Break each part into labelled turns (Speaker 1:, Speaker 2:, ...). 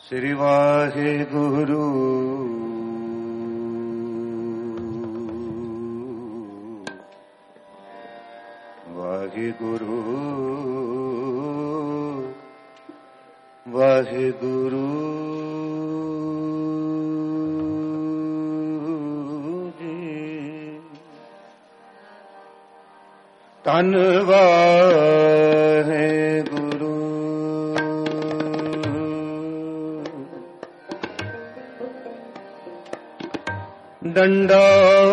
Speaker 1: श्री वाहिगुरु वाहिगुरु वाहिगुरु जी। धन्नवाद है गुरु डंडा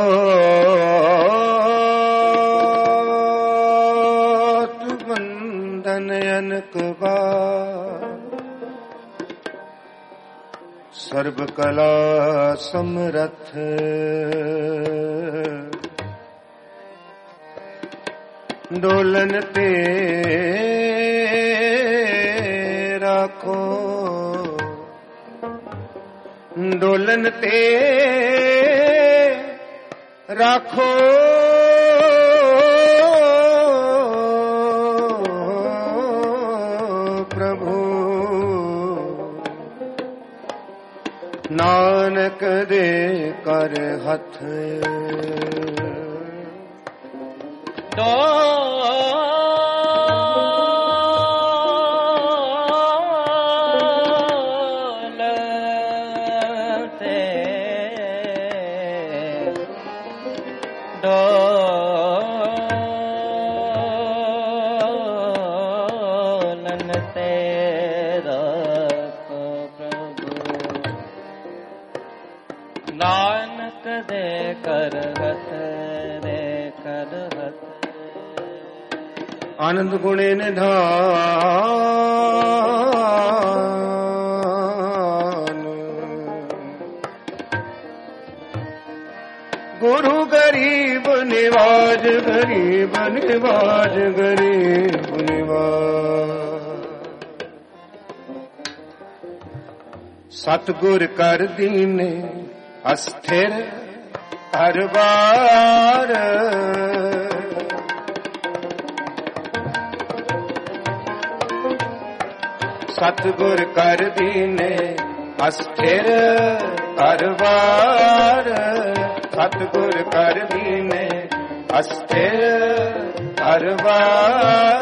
Speaker 1: अनक बार सर्व कला समरथ डोलन ते राखो डोलन ते राखो नानक दे कर हथ
Speaker 2: डोलते डोलनते नानक दे कर हथ दे कर हथ
Speaker 1: आनंद गुणे निधान गुरु गरीब निवाज गरीब निवाज गरीब निवाज सतगुर कर दीने अस्थिर हर बार सतगुर कर दीने अस्थिर हर बार सतगुर कर दीने अस्थिर हर बार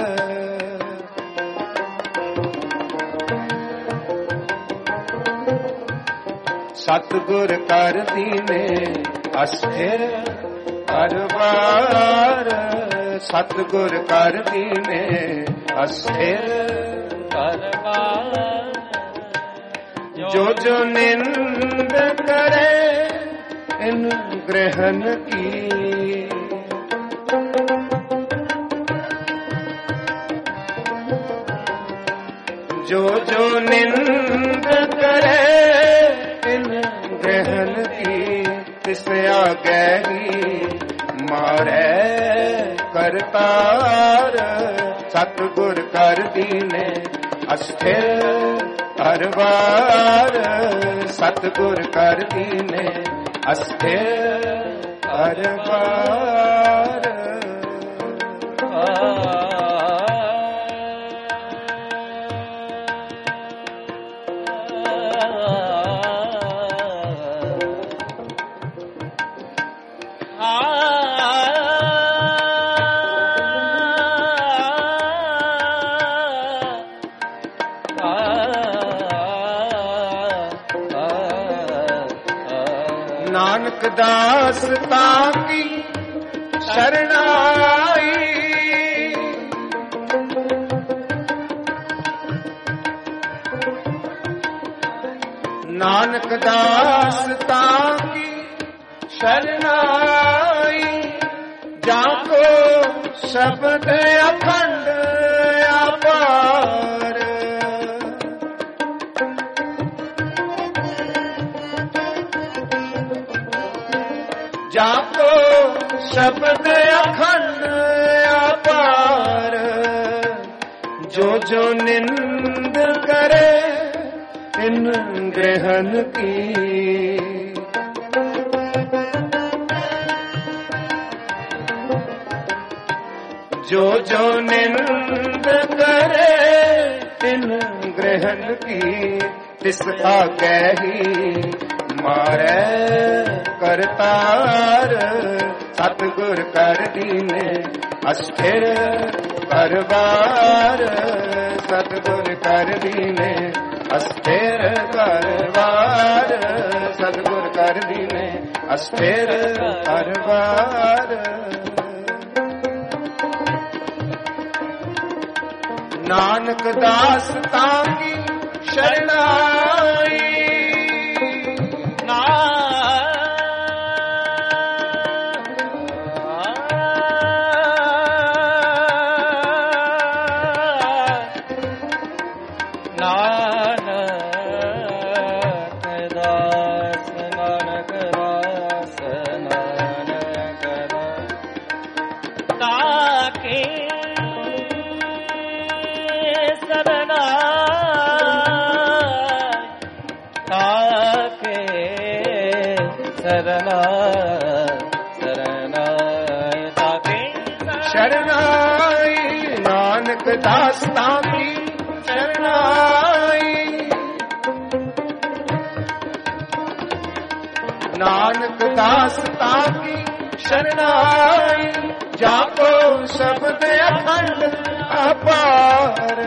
Speaker 1: सतगुर कर दीने अस्थिर हर बार सतगुर कर दीने अस्थिर
Speaker 2: हर बार
Speaker 1: जो जो निंद करे इन ग्रहण की जो जो निंद करे ग्रहण की तिसया गहरी मारे करतार सतगुर कर दीने अस्थिर हर बार सतगुर कर दीने अस्थिर हर बार नानक दास ताकी शरणाई नानक दास ताकी शरणाई जाको शब्द अखंड अपार जाको शब्द अखंड अपार जो जो निंद करे इन ग्रहण की जो जो निंद करे इन ग्रहण ग्रहण की तिस आगे ही मारे करतार सतगुर कर दीने अस्थिर करबार सतगुर कर दीने अस्थिर करबार सतगुर कर दीने अस्थिर करबार नानक दास तांगी शरणाई दास तांगी शरणाई नानक दास तांगी शरणाई जाको शब्द अखंड अपार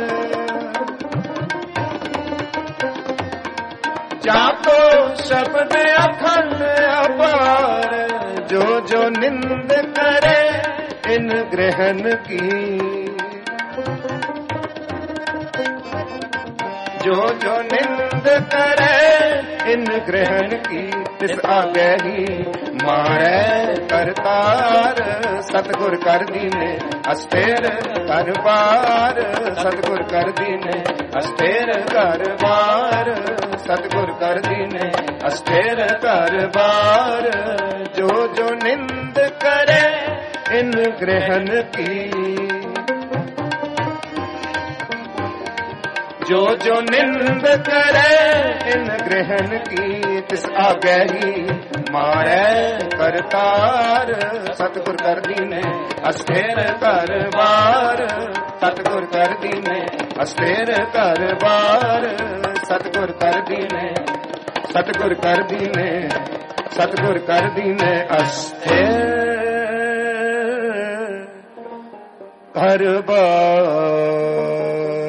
Speaker 1: जाको शब्द अखंड अपार जो जो निंद करे इन ग्रहण की जो जो निंद करे इन ग्रहण की तिस आगे ही मारे करतार सतगुर कर दीने अस्थिर करबार सतगुर कर दीने अस्थिर करबार सतगुर कर दीने अस्थिर करबार जो जो निंद करे इन ग्रहण की जो जो निंद करे इन ग्रहण की तिस आगे ही मारे करतार सतगुर कर दीने अस्थिर करबार सतगुर कर दीने अस्थिर करबार सतगुर कर दीने सतगुर कर दीने सतगुर कर दीने अस्थिर करबार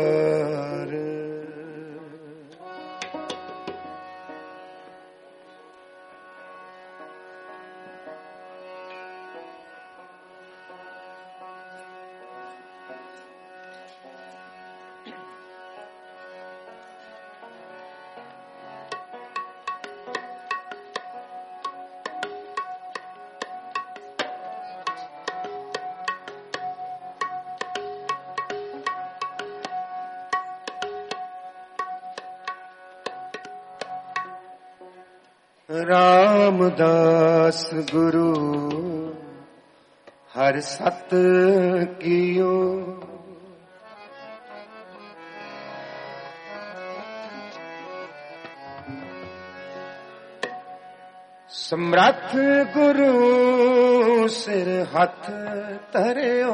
Speaker 1: रामदास गुरु हर सत कियो समर्थ गुरु सिर हथ धरियो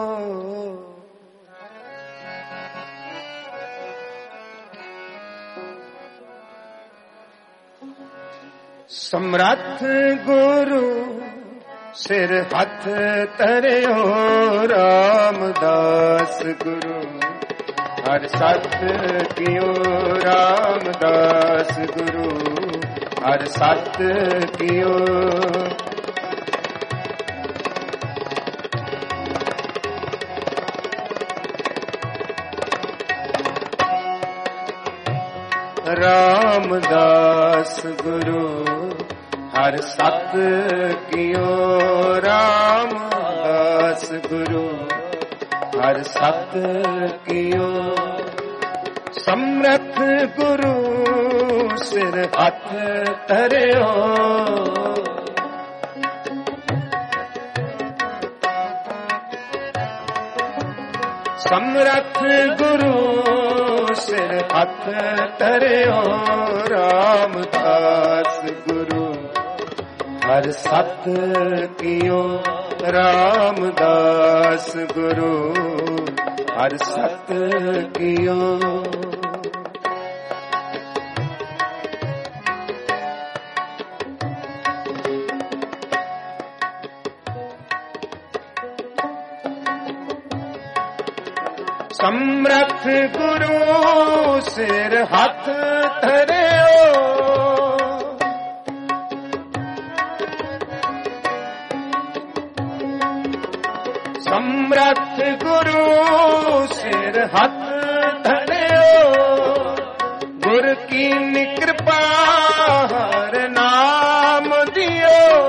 Speaker 1: समर्थ गुरु सिर हथ धरियो रामदास गुरु हर सत कियो रामदास गुरु हर सत कियो रामदास गुरु हर सत कियो रामदास गुरु हर सत कियो समर्थ गुरु सिर हथ धरियो समर्थ गुरु सिर हथ धरियो रामदास गुरु हर सत कियो रामदास गुरु हर सत कियो ਸਮਰਥ ਗੁਰੂ ਸਿਰ ਹੱਥ ਧਰਿਓ, ਸਮਰਥ ਗੁਰੂ ਸਿਰ ਹੱਥ ਧਰਿਓ, ਗੁਰ ਕੀ ਕਿਰਪਾ ਹਰ ਨਾਮ ਦਿਓ।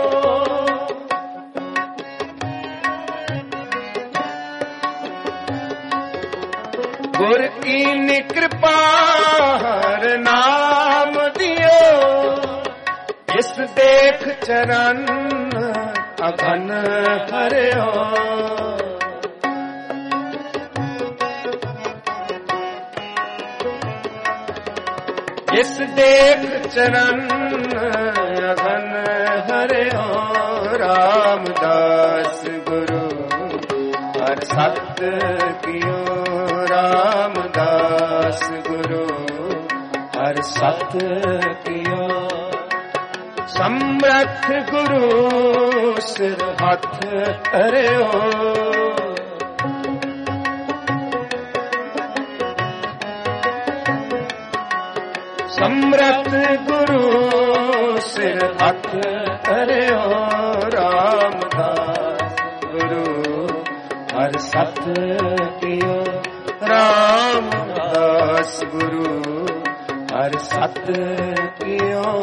Speaker 1: ਗੁਰ ਕੀ ਕਿਰਪਾ ਹਰ ਨਾਮ ਦਿਓ, ਇਸ ਦੇਖ ਚਰਨ ਅਗਨ ਹਰਿਓ। ਇਸ ਦੇਖ ਚਰਨ ਅਗਨ ਹਰਿਓ, ਰਾਮਦਾਸ ਗੁਰੂ ਹਰ ਸਤ ਕੀਓ, ਰਾਮਦਾਸ ਗੁਰੂ ਹਰ ਸਤ ਕੀਓ। ਸਮਰਥ ਗੁਰੂ ਸਿਰ ਹੱਥ ਧਰਿਓ, ਸਮਰਥ ਗੁਰੂ ਸਿਰ ਹੱਥ ਧਰਿਓ, ਰਾਮਦਾਸ ਗੁਰੂ ਹਰ ਸਤ ਕੀਓ, ਰਾਮਦਾਸ ਗੁਰੂ ਹਰ ਸਤ ਕੀਓ।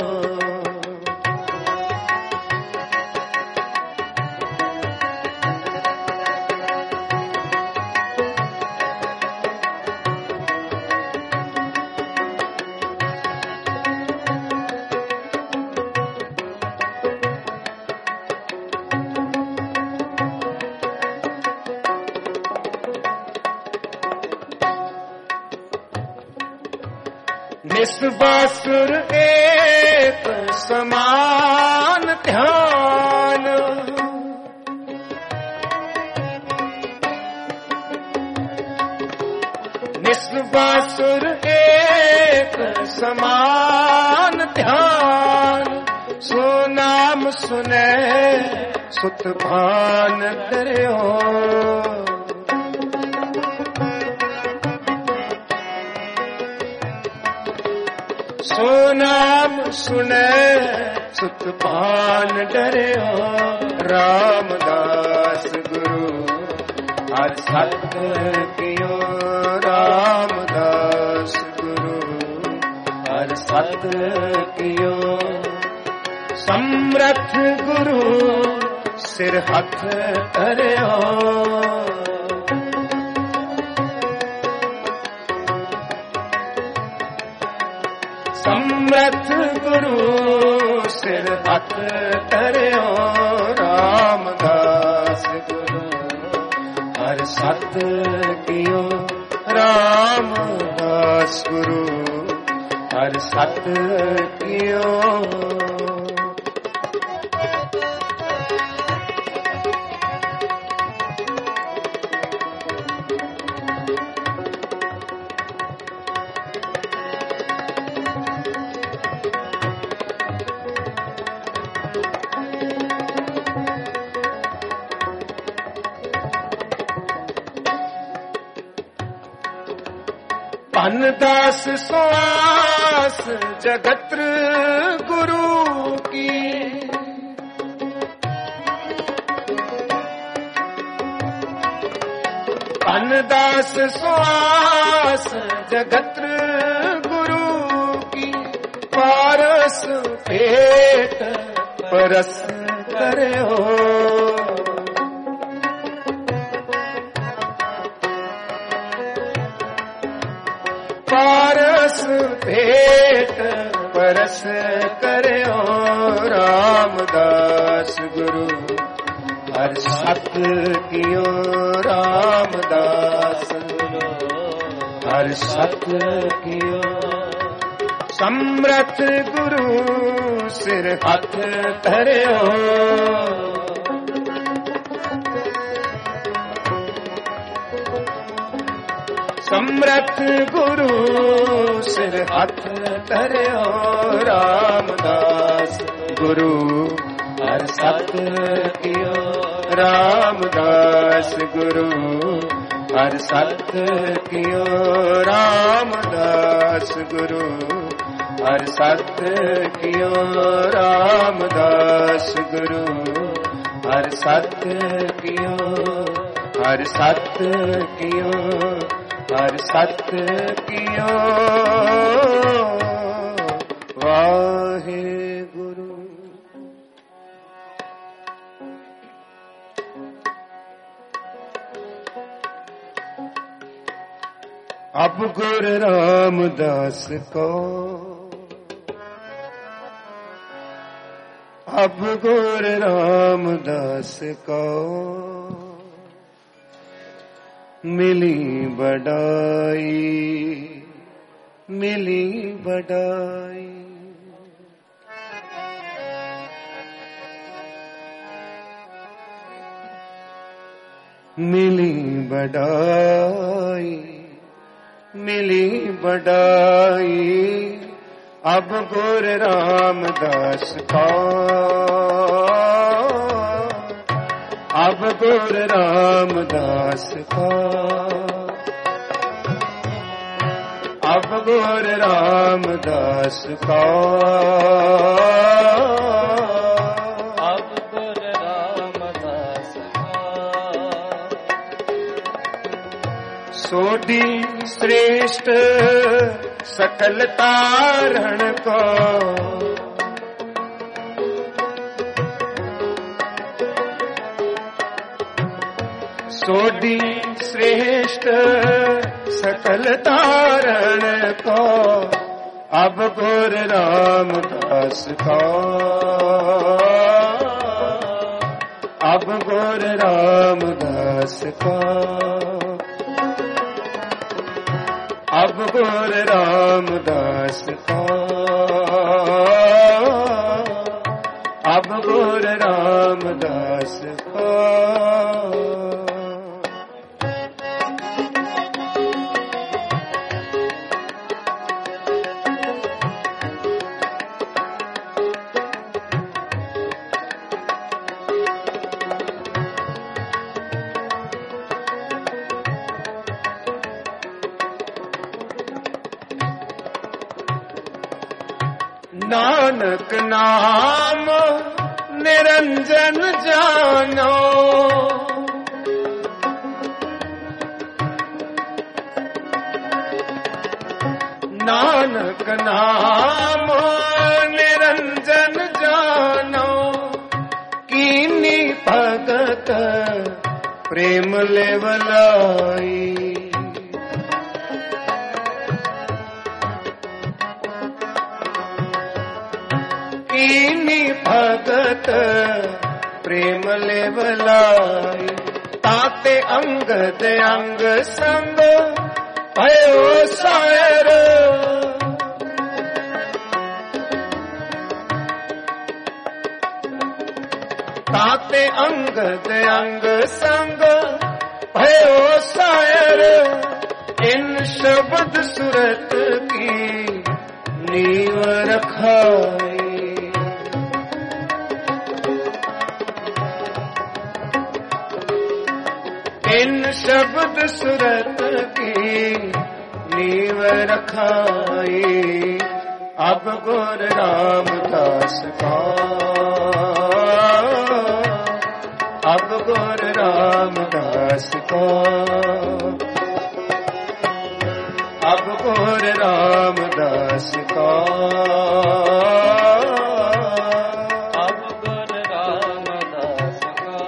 Speaker 1: ਨਿਸਬਾਸੁਰ ਏਕ ਸਮਾਨ ਧਿਆਨ, ਨਿਸਬਾਸੁਰ ਏਕ ਸਮਾਨ ਧਿਆਨ, ਸੋ ਨਾਮ ਸੁਨੈ ਸੁਤ ਭਾਨ ਧਰਿਓ। ਸੋ ਨਾਮ ਸੁਣੈ ਸੁਤ ਭਾਨ ਡਰਿਓ, ਰਾਮਦਾਸ ਗੁਰੂ ਹਰ ਸਤ ਕੀਓ, ਰਾਮਦਾਸ ਗੁਰੂ ਹਰ ਸਤ ਕੀਓ। ਸਮਰਥ ਗੁਰੂ ਸਿਰ ਹੱਥ ਧਰਿਓ, ਸਮਰਥ ਗੁਰੂ ਸਿਰ ਹੱਥ ਧਰਿਓ, ਰਾਮਦਾਸ ਗੁਰੂ ਹਰ ਸਤ ਕੀਓ, ਰਾਮਦਾਸ ਗੁਰੂ ਹਰ ਸਤ ਕੀਓ। धनदास सुआस जगत्र गुरु की, धनदास सुआस जगत्र गुरु की, पारस पेट परस करे हो। पारस भेट परस करो, रामदास गुरु हर सत कियो, रामदास गुरु हर सत कियो। समर्थ गुरु सिर हाथ धरियो, समर्थ गुरु सिर हाथ धरियो, रामदास गुरु हर सत कियो, रामदास गुरु हर सत कियो रामदास गुरु हर सत कियो रामदास गुरु हर सत कियो हर सत कियो हर सत कियो वाहे गुरु। अब गुरु रामदास को अब गुरु रामदास को मिली बड़ाई मिली बड़ाई मिली बड़ाई मिली बड़ाई अब गुरु रामदास का अब गुरु रामदास का अब गुरु रामदास का
Speaker 2: अब गुरु रामदास का
Speaker 1: सोधी श्रेष्ठ सकल तारण को सोधी श्रेष्ठ सकल तारण को अब गुरु रामदास का अब गुरु रामदास का अब गुरु रामदास का अब गुरु रामदास का नानक नाम निरंजन जानो नानक नाम निरंजन जानो कीनी भगत प्रेम लेवलाई कीनी भगत प्रेम लेवलाई ताते अंगद अंग संग भयो सायर ताते अंगद अंग संग भयो सायर इन शब्द सुरत की नीव रखाई इन शब्द सुरत की नीव रखाई अब गुरु रामदास का अब गुरु रामदास का अब गुरु रामदास का
Speaker 2: अब गुरु रामदास का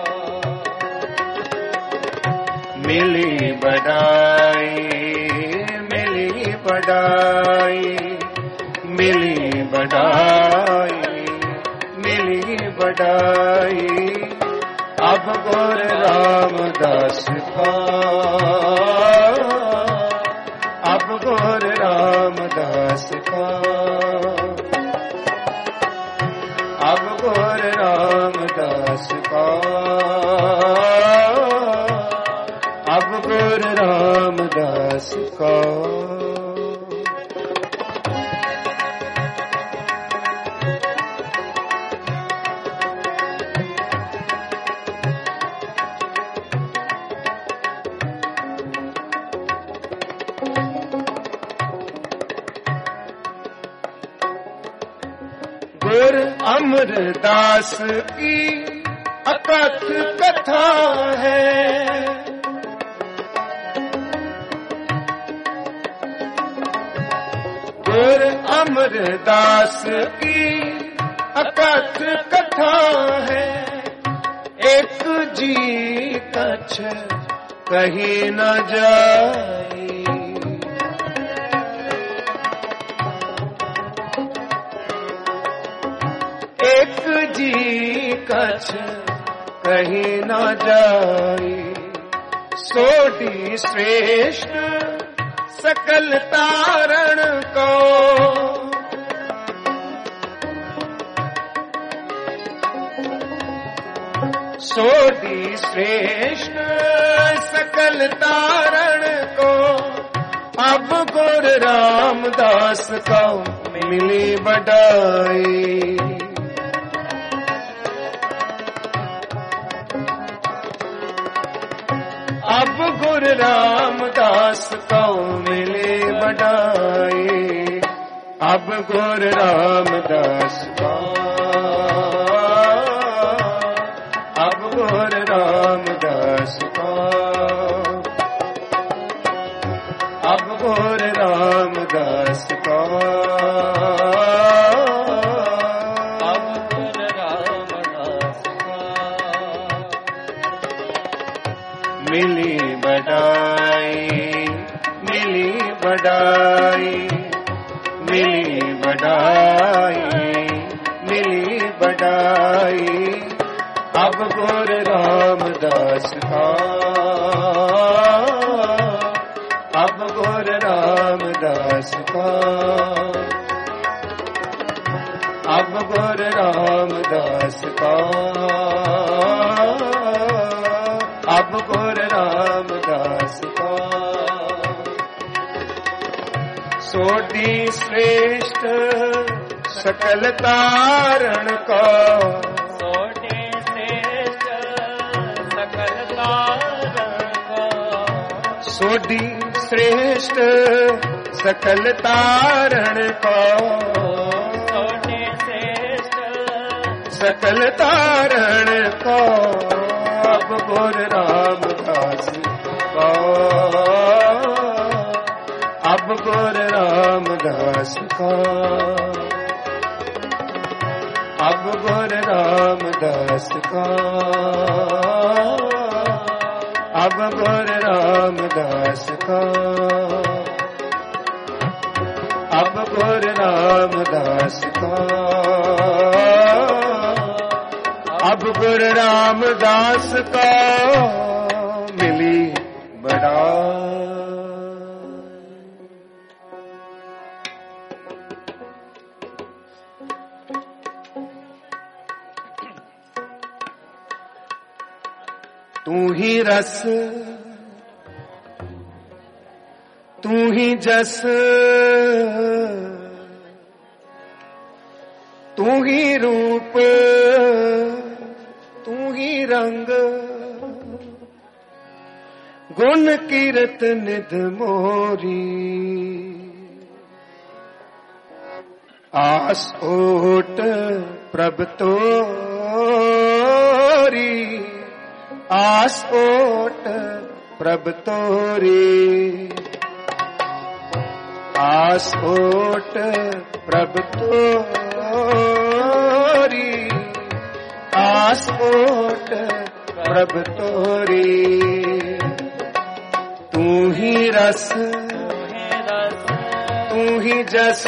Speaker 1: मिली बड़ाई मिली बड़ाई मिली बड़ाई मिली बड़ाई अब गुरु रामदास का अब गुरु रामदास का अब गुरु रामदास का अब गुरु रामदास का गुर अमरदास की अकथ कथा है। गुर अमरदास की अकथ कथा है। एक जी कछ कही न जाई। एक जी कछ कही न जाई। सोडी श्रेष्ठ सकल तारण को। सोडी श्रेष्ठ सकल तारण को। अब गुर रामदास को मिली बड़ाई। अब गुर रामदास को मिली बड़ाई। अब गुर रामदास को। अब गुर रामदास को। अब गुर रामदास को।
Speaker 2: अब गुर रामदास को।
Speaker 1: मिली बड़ाई। मिली बड़ाई। मिली बड़ाई। मिली बड़ाई। अब गुर रामदास का। अब गुर रामदास का। अब गुर रामदास का। अब गुर रामदास का। सोडी श्रेष्ठ सकल तारण का। सोडी श्रेष्ठ सकल तारण को।
Speaker 2: सोडी श्रेष्ठ
Speaker 1: सकल तारण को। अब गुर रामदास को। अब गुर रामदास को। अब गुर रामदास को। अब गुर रामदास का। अब गुर रामदास का। अब गुर रामदास का मिली बड़ाई। तू ही रस तू ही जस तू ही रूप तू ही रंग। गुण कीरत निध मोरी। आस ओट प्रभ तोरी। आस ओट प्रभ तोरी। आस ओट प्रभ तोरी। आस ओट प्रभ तोरी। तू ही रस तू ही जस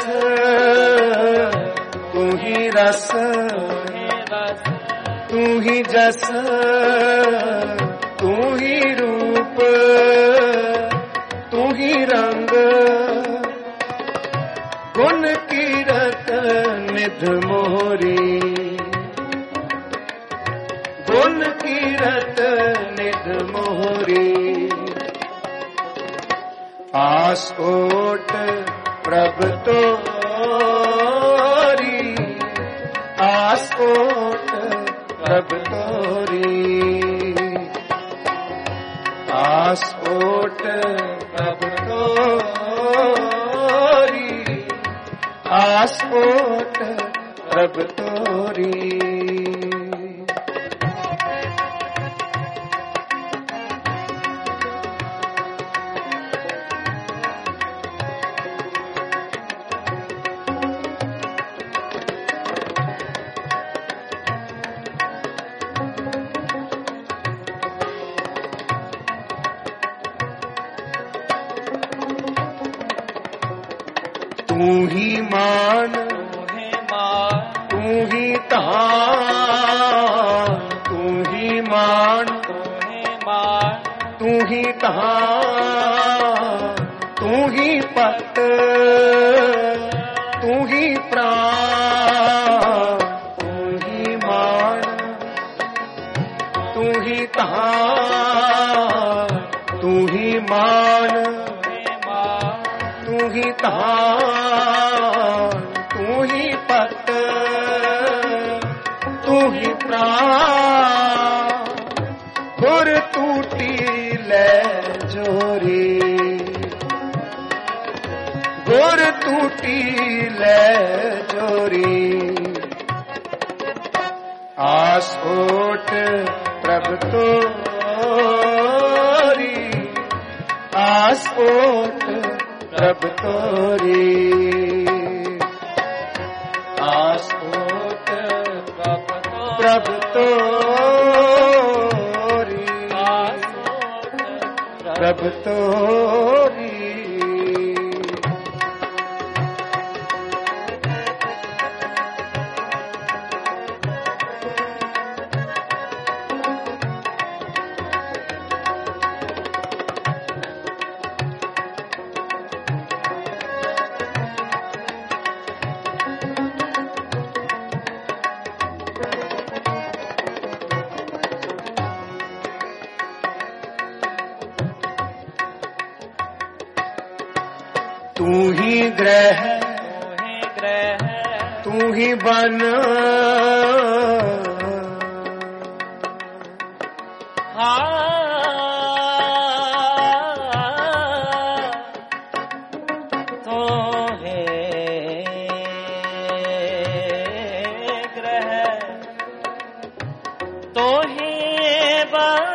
Speaker 1: तू ही रस तू ही जस तू ही रूप तू ही रंग। गुण कीरत निध मोरी। गुण कीरत निध मोरी। आस ओट प्रभ तोरी। आस ओट प्रभ तोरी। आस ओट प्रभ तोरी। आस ओट प्रभ तोरी। तू ही मान, तू ही तान, तू ही मान, तू ही तान, तू ही पत, तू ही प्राण, तू ही मान, तू ही तान, तू ही मान, तू ही तान, तू ही पत, तू ही प्राण। गुर टूटी ले जोरी, गुर टूटी ले जोरी। आस ओट प्रभ तोरी, आस ओट प्रभ तोरी, आस ओट प्रभ तोरी, प्रभ तोरी। तू ही ग्रह, तू ही बन,
Speaker 2: तो है ग्रह, तो ही बन,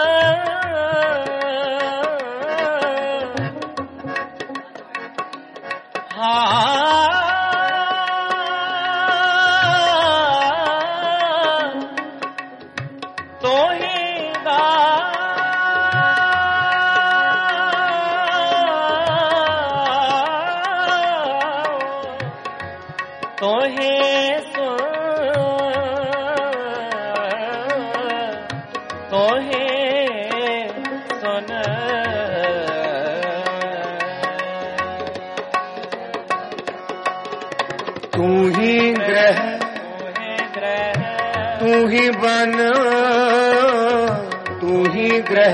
Speaker 2: तो ही तो ही तो ही सुन।
Speaker 1: तू ही ग्रह, तू ही बन, तू ही ग्रह,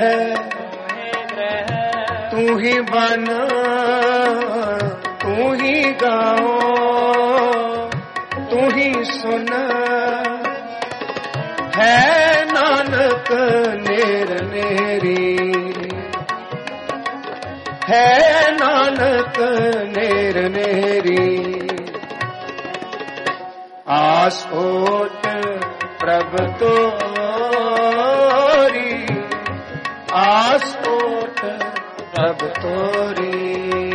Speaker 1: तू ही बन, तू ही गाओ, तू ही सुन। है नानक नेर नेरी, है नानक नेर नेरी। आस ओट प्रभ तोरी, आस ओट प्रभ तोरी,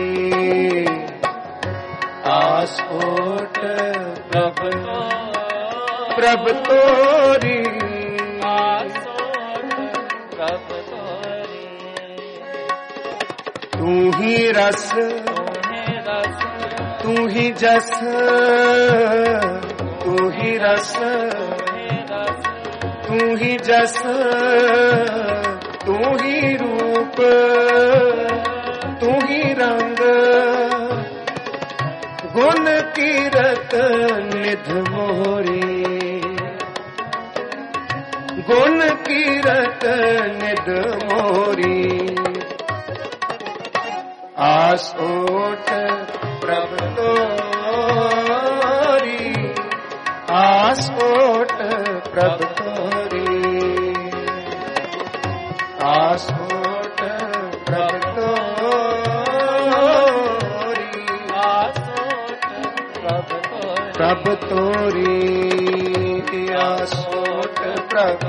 Speaker 1: आस ओट प्रभ प्रभ तोरी, तू ही रस, तू ही जस, तू ही रस, तू ही जस, तू ही रूप, तू ही रंग। गुण कीरत निध मोरी, गुण कीरत निध मोरी। आस ओट प्रभ तोरी, आस ओट प्रभ तोरी, आस ओट प्रभ तोरी,
Speaker 2: आस ओट प्रभ तोरी।
Speaker 1: प्रभ तोरी आसोट प्रभ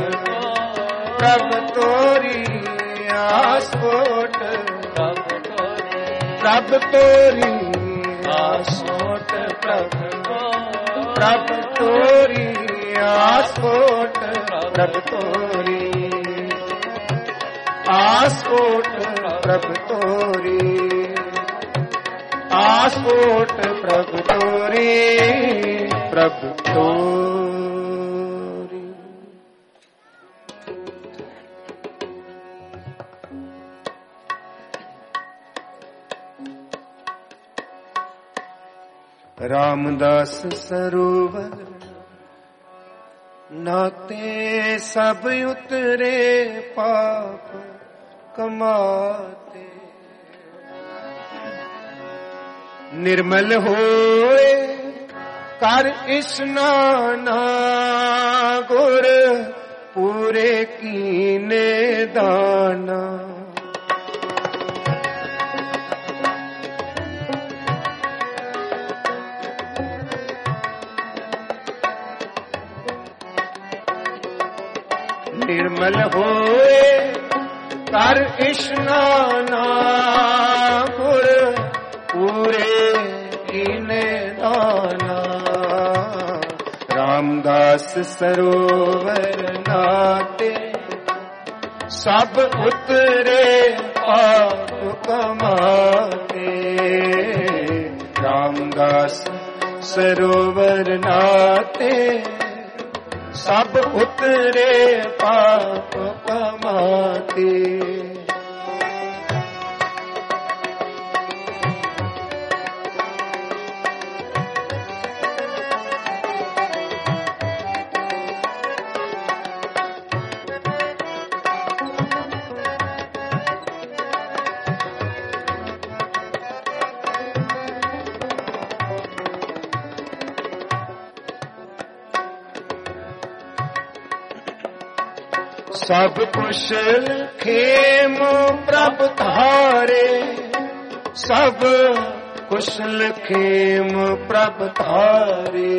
Speaker 1: तोरी आसोट प्रभ तोरी आसोट प्रभ तोरी आसोट प्रभ तोरी आसोट प्रभ तोरी आसोट प्रभ तोरी प्रभ तोरी। रामदास सरोवर नाते सब उतरे पाप कमाते, निर्मल होए कर स्नाना गुर पूरे कीने दाना। निर्मल होए कर स्नाना गुर पूरे कीने दाना। रामदास सरोवर नाते सब उतरे पाप कमाते। रामदास सरोवर नाते सब उतरे पाप कमाते। सब कुशल खेम प्रभ धारे, सब कुशल खेम प्रभ धारे।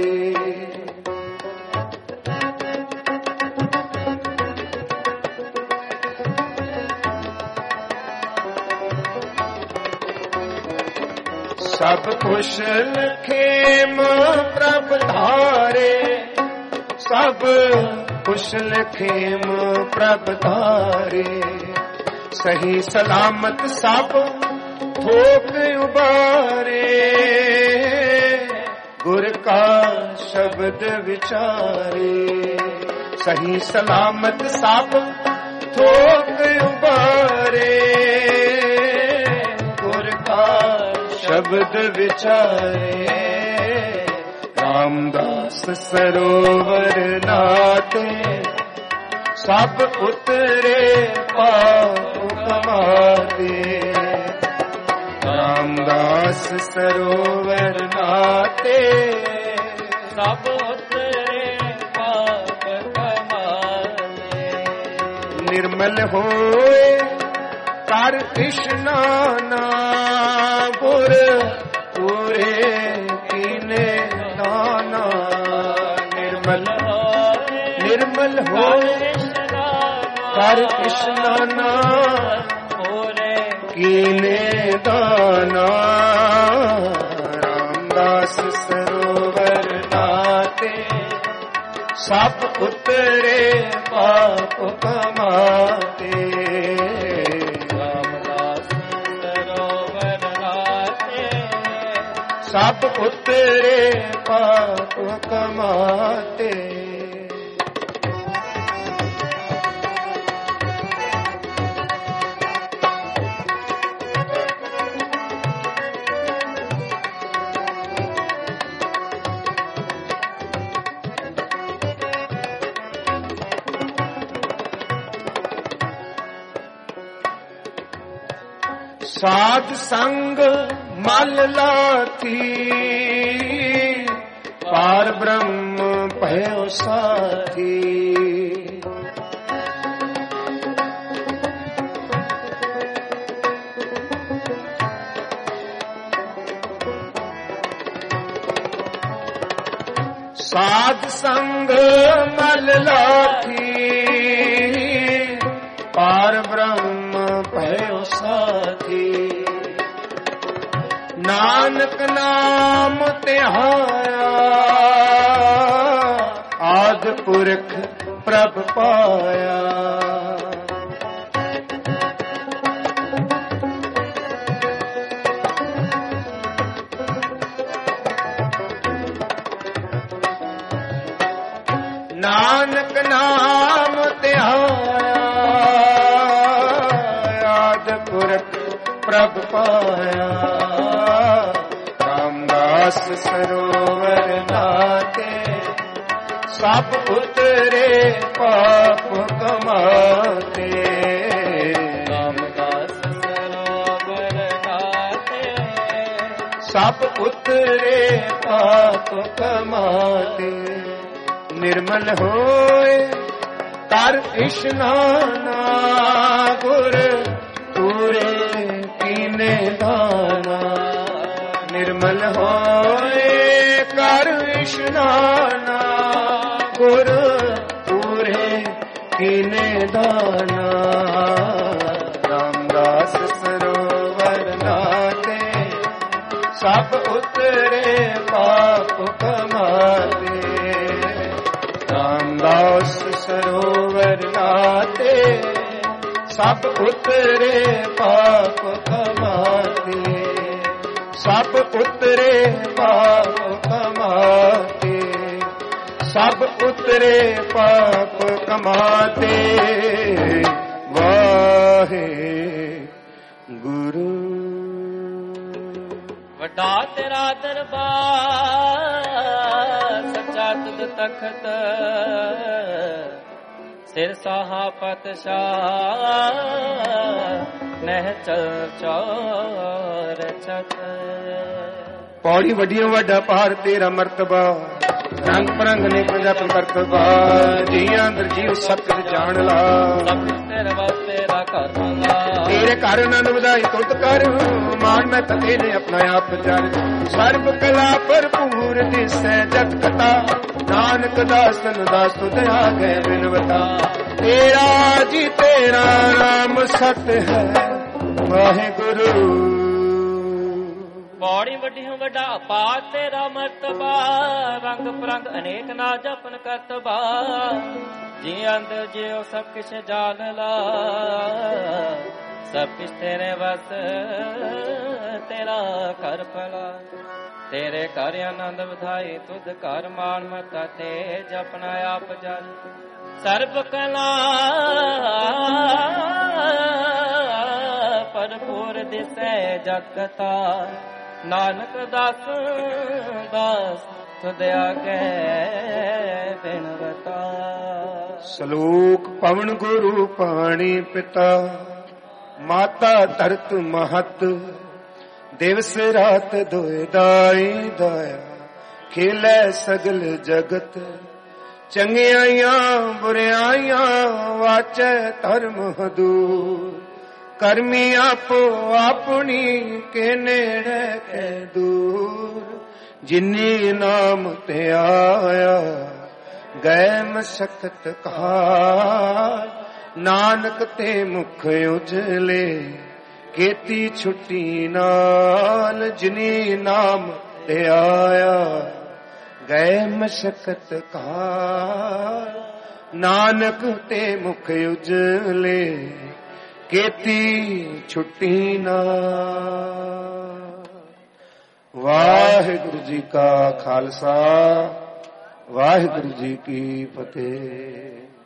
Speaker 1: सब कुशल खेम प्रभ धारे, सब कुशल खेम प्रभ धारे। सही सलामत सब थोक उबारे, गुर का शब्द विचारे। सही सलामत सब थोक उबारे, गुर का शब्द विचारे। रामदास सरोवर नाते सब उतरे पाप कमाते। रामदास सरोवर नाते सब उतरे पाप कमाते। निर्मल होए कर स्नाना गुर पूरे कीने दाना। निर्मल निर्मल होए कर स्नाना कीने दाना। रामदास सरोवर नाते सब उतरे पाप कमाते। रामदास सरोवर नाते सब उतरे पाप कमाते। साध संग मल लाथी पार ब्रह्म भयो साथी। ਸਾਧ ਸੰਗ ਮਲ ਲਾਥੀ ਪਾਰ ਬ੍ਰਹਮ ਭਇਓ ਸਾਥੀ ਨਾਨਕ ਨਾਮ ਧਿਆਇਆ ਆਦ ਪੁਰਖ ਪ੍ਰਭ ਪਾਇਆ ਨਾਨਕ ਨਾਮ ਧਿਆਇਆ ਆਦ ਪੁਰਖ ਪ੍ਰਭ ਪਾਇਆ ਰਾਮਦਾਸ ਸਰੋਵਰ ਨਾਤੇ ਸਭ ਉਤਰੇ ਪਾਪ ਕਮਾਤੇ
Speaker 2: ਰਾਮਦਾਸ ਸਰੋਵਰ ਨਾਤੇ
Speaker 1: ਸਭ ਉਤਰੇ ਪਾਪ ਕਮਾਤੇ ਨਿਰਮਲ ਹੋਏ ਕਰ ਇਸ਼ਨਾਨਾ ਗੁਰ ਪੂਰੇ ਕੀਨੇ ਦਾਨਾ ਨਿਰਮਲ ਹੋਏ ਕਰ ਇਸ਼ਨਾਨਾ ਗੁਰ ਪੂਰੇ ਕੀਨੇ ਦਾਨਾ ਰਾਮਦਾਸ ਸਰੋਵਰ ਨਾਤੇ ਸਭ ਉਤਰੇ ਪਾਪ ਕਮਾਤੇ ਰਾਮਦਾਸ ਸਰੋਵਰ ਨਾਤੇ ਸਭ ਉਤਰੇ ਪਾਪ ਕਮਾਤੇ ਸਭ ਉਤਰੇ ਪਾਪ ਕਮਾਤੇ ਸਭ ਉਤਰੇ ਪਾਪ ਕਮਾਤੇ ਵਾਹੇ ਗੁਰੂ
Speaker 2: ਵੱਡਾ ਤੇਰਾ ਦਰਬਾਰ ਸੱਚਾ ਤੁਧ ਤਖਤ ਸਿਰ ਸਾਹਾ ਪਤਸ਼ਾਹ ਨਹਿ ਚਲ ਚੌਰ ਛਤ
Speaker 1: ਪੌੜੀ ਵੱਡੀਓ ਵੱਡਾ ਪਾਰ ਤੇਰਾ ਮਰਤਬਾ ਰੰਗ ਪਰੰਗ ਨੇ ਪ੍ਰਜਾ ਕਰਤਬਾ ਜੀਆਂ ਅੰਦਰ ਜੀਵ ਸਤਿ ਜਾਣ ਲਾ
Speaker 2: ਸਭ ਤੇਰੇ ਵਾਸਤੇ ਰਾ ਘਰ ਮੰਗਾ
Speaker 1: ਤੇਰੇ ਘਰ ਆਨੰਦ ਵਧਾਈ ਤੁਧ ਕਰ ਮਾਨ ਮੈਂ ਤਤੇ ਨੇ ਆਪਣਾ ਆਪ ਜਰ ਸਰਬ ਕਲਾ ਭਰਪੂਰ ਦਿਸੈ ਜਗ ਕਤਾ ਨਾਨਕ ਦਾਸਨ ਦਾਸ ਤੁਧ ਆਗੇ ਬਿਨਵਤਾ ਤੇਰਾ ਜੀ ਤੇਰਾ ਨਾਮ ਸਤ ਹੈ ਵਾਹਿਗੁਰੂ
Speaker 2: ਪੌੜੀ ਵੱਡੀਓ ਵੱਡਾ ਪਾਰ ਤੇਰਾ ਮਰਤਬਾ ਰੰਗ ਪਰੰਗ ਅਨੇਕ ਨਾ ਜਪਨ ਕਰਤਬਾ ਜੀ ਅੰਦਰ ਜਿਉ ਸਭ ਕਿਛ ਜਾਣ ਲਾ ਸਭ ਕਿਛ ਤੇਰੇ ਵਸ ਤੇਰਾ ਘਰ ਭਲਾ ਤੇਰੇ ਘਰ ਆਨੰਦ ਵਧਾਈ ਤੁਧ ਘਰ ਮਾਨ ਮਤਾ ਤੇ ਜਪਨਾ ਆਪ ਜਨ ਸਰਬ ਕਲਾ ਭਰਪੂਰ ਦਿਸੈ ਜਗਤਾ ਨਾਨਕ ਦਾਸ ਦਾਸ ਤੁਧ ਆਗੇ ਬਿਨਵਤਾ
Speaker 1: ਸਲੋਕ ਪਵਨ ਗੁਰੂ ਪਾਣੀ ਪਿਤਾ ਮਾਤਾ ਧਰਤ ਮਹਤ ਦਿਵਸ ਰਾਤ ਦੋਇ ਦਾਈ ਦਾਇਆ ਖੇਲੇ ਸਗਲ ਜਗਤ ਚੰਗਿਆਈਆਂ ਬੁਰਿਆਈਆਂ ਵਾਚੈ ਧਰਮ ਹਦੂਰ ਕਰਮੀ ਆਪੋ ਆਪਣੀ ਕੇ ਨੇੜੇ ਕੇ ਦੂਰ ਜਿਨੀ ਨਾਮ ਤੇ ਆਇਆ ਗਏ ਮਸਕਤ ਕਾ ਨਾਨਕ ਤੇ ਮੁਖ ਉਜਲੇ ਕੀਤੀ ਛੁੱਟੀ ਨਾਲ ਜਿਨੀ ਨਾਮ ਤੇ ਆਇਆ ਗਏ ਮਸਕਤ ਕਾ ਨਾਨਕ ਤੇ ਮੁਖ ਉਜਲੇ ਕੀਤੀ ਛੁੱਟੀ ਨਾ ਵਾਹਿਗੁਰੂ ਜੀ ਕਾ ਖਾਲਸਾ ਵਾਹਿਗੁਰੂ ਜੀ ਕੀ ਫਤਿਹ।